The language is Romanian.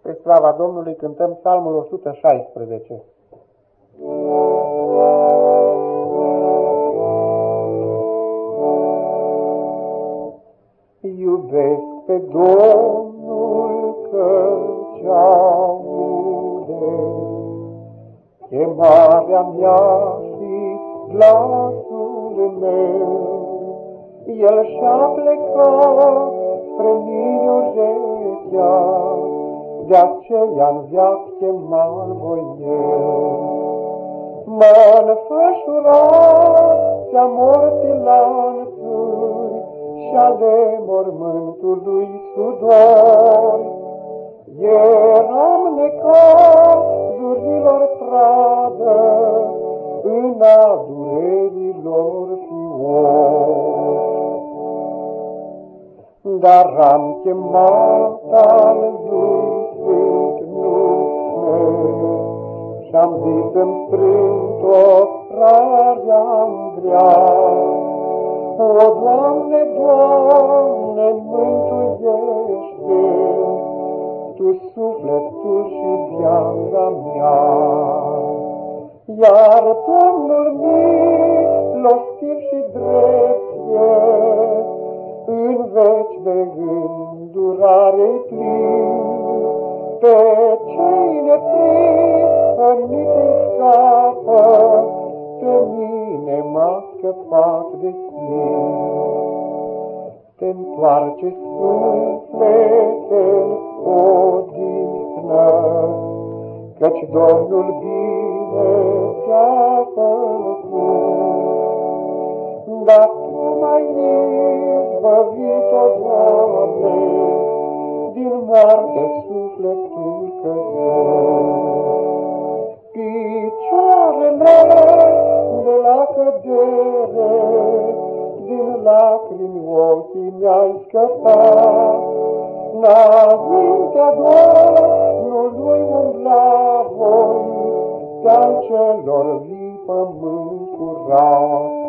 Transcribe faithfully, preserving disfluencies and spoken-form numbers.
Pe slava Domnului cântăm psalmul o sută șaisprezece. Iubesc pe Domnul căci aude chemarea mea și glasul meu. El și-a plecat spre mine urechea, de aceea-n veac chema-l voi eu. Mă înfășurați-a morții lanțuri și ale mormântului sudori. Eram necazurilor pradă, în a durerilor fiori. Dar am chemat al lui Sfânt nume și-am zis în strânt-o rarea-mi vrea. O, Doamne, Doamne, mântuiește, Tu sufletul și viața mea. Iar Domnul milostiv și drept e, în veci de îndurare-i plin, pe cei neprihăniți scapă, pe mine m-a scăpat de chin. Te-ntoarce suflete-n odihnă, căci Domnul bine ți-a făcut. Dar Tu m-ai izbăvit-o, Doamne, din moarte sufletul căzut. Picioarele de la cădere, din lacrimi ochii mi-ai scăpat. Înaintea Domnului umbla voi, pe-al celor vii pământ curat.